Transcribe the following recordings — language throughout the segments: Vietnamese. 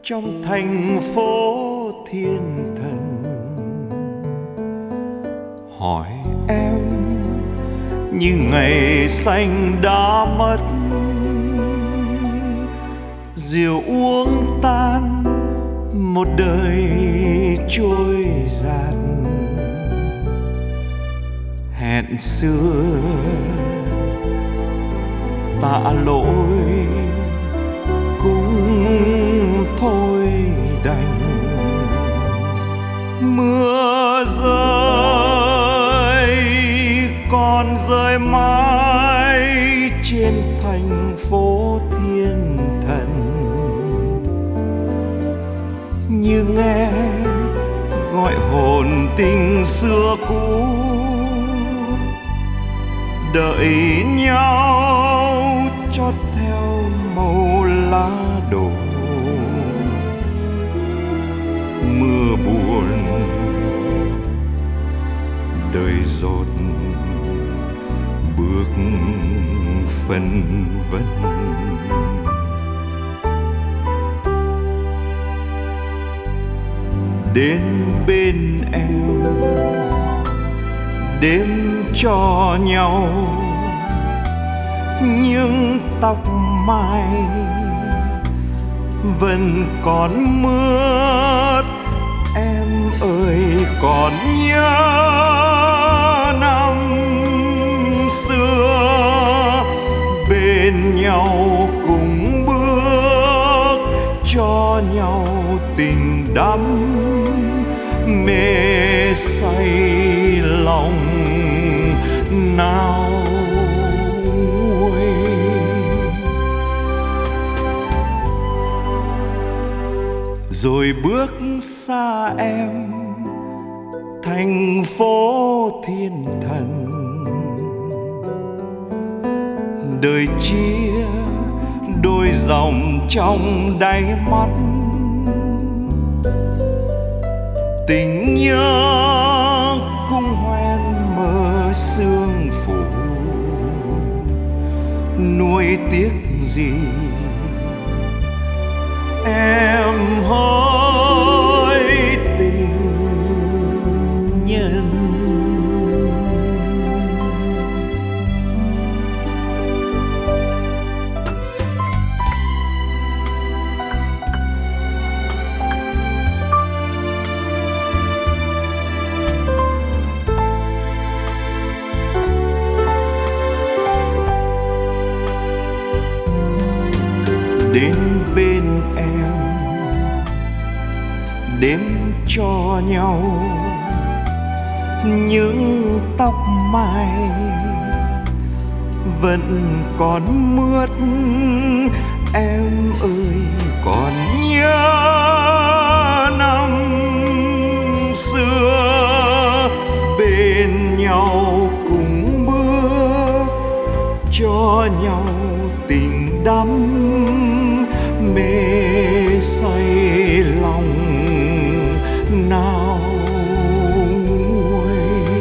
trong thành phố thiên thần. Hỏi em như ngày xanh đã mất, rượu uống tan một đời trôi dạt. Hẹn xưa tạ lỗi cũng thôi đành. Mưa rơi còn rơi mãi trên thành phố thiên thần. Như nghe gọi hồn tình xưa cũ, đợi nhau chót theo màu lá đổ. Mưa buồn đời dột bước phân vân. Đến bên em đêm cho nhau những tóc mai vẫn còn mướt. Em ơi còn nhớ năm xưa bên nhau cùng bước, cho nhau tình đắm mê say lòng nào nguôi. Rồi bước xa em thành phố thiên thần. Đời chia đôi dòng trong đáy mắt, tình nhớ cung hoen mơ sương phủ. Nuối tiếc gì em hỡi tình nhân. Đến bên em đếm cho nhau những tóc mai vẫn còn mướt. Em ơi còn nhớ năm xưa bên nhau cùng bước, cho nhau tình đắm mê say lòng nào nguôi.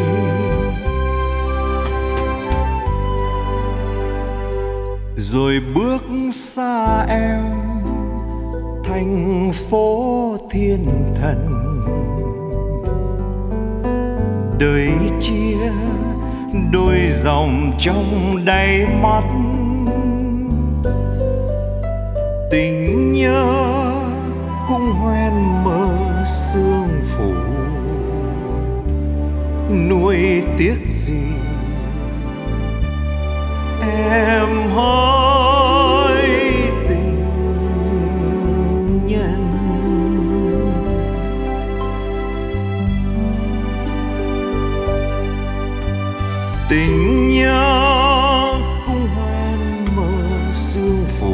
Rồi bước xa em thành phố thiên thần. Đời chia đôi dòng trong đáy mắt, tình nhớ cũng hoen mơ sương phủ. Nuối tiếc gì em hỡi tình nhân. Tình nhớ cũng hoen mơ sương phủ.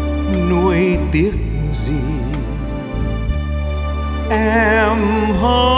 Nuối tiếc gì em hỡi